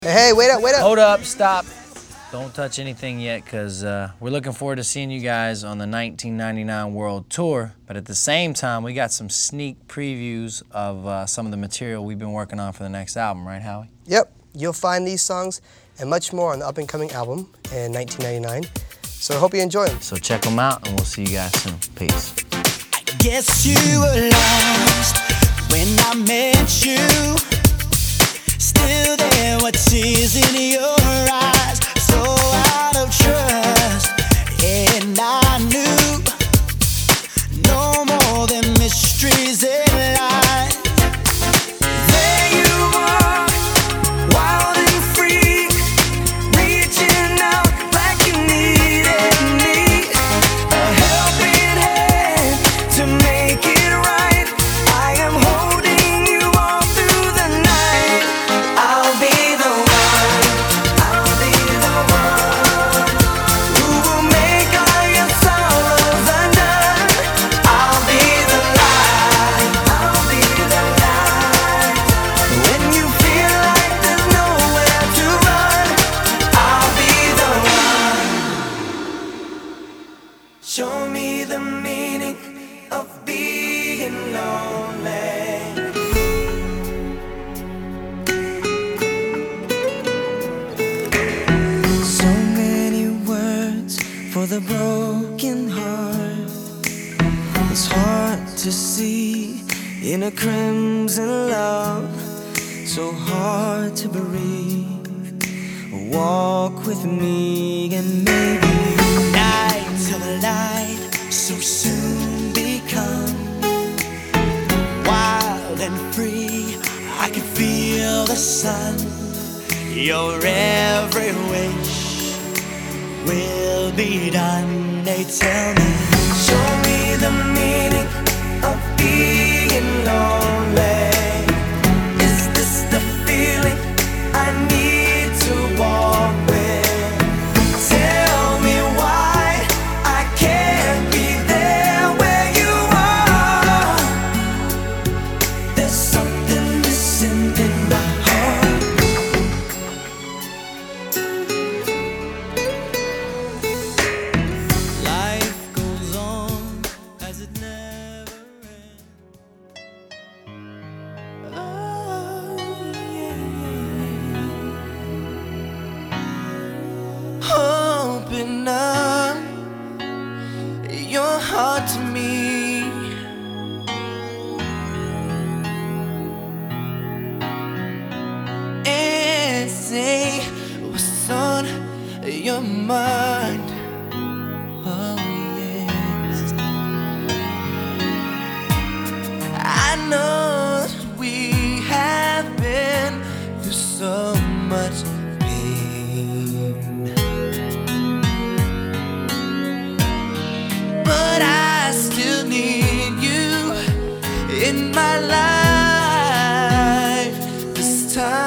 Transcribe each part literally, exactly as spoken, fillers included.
Hey, wait up, wait up. Hold up, stop. Don't touch anything yet, because uh, we're looking forward to seeing you guys on the nineteen ninety-nine World Tour. But at the same time, we got some sneak previews of uh, some of the material we've been working on for the next album, right, Howie? Yep, you'll find these songs and much more on the up-and-coming album in nineteen ninety-nine. So I hope you enjoy them. So check them out, and we'll see you guys soon. Peace. I guess you were lost when I met you. Still there were tears in your eyes, so out of trust. And I knew no more than mysteries and lies. There you are, wild and free, reaching out like you needed me. A helping hand to make it right. I am holding you all through the night. I'll be the one, I'll be the one who will make all your sorrows undone. I'll be the light, I'll be the light. When you feel like there's nowhere to run, I'll be the one. Show me the meaning of being lonely. So many words for the broken heart. It's hard to see in a crimson love. So hard to breathe. Walk with me and maybe night till the light so soon become wild and free. I can feel the sun. Your every wish will be done. They tell me, show me the meaning of being lonely. Is this the feeling I need to walk with? Tell me why I can't be there where you are. There's something missing in my heart. Life goes on as it never ends. Oh, yeah. Open up your heart to me. And say what's on your mind. Oh, yes. I know that we have been through so much pain, but I still need you in my life this time.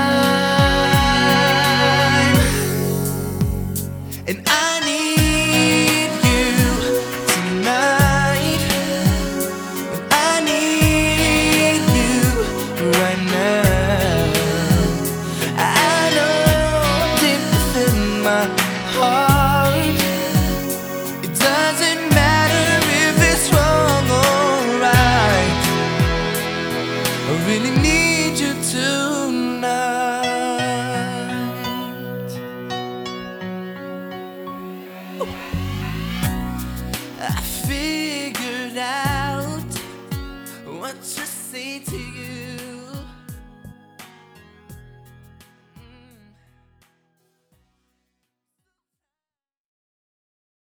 And I need you tonight. And I need you right now. I know deep within my heart, it doesn't matter if it's wrong or right. I really need you tonight. I figured out what to say to you.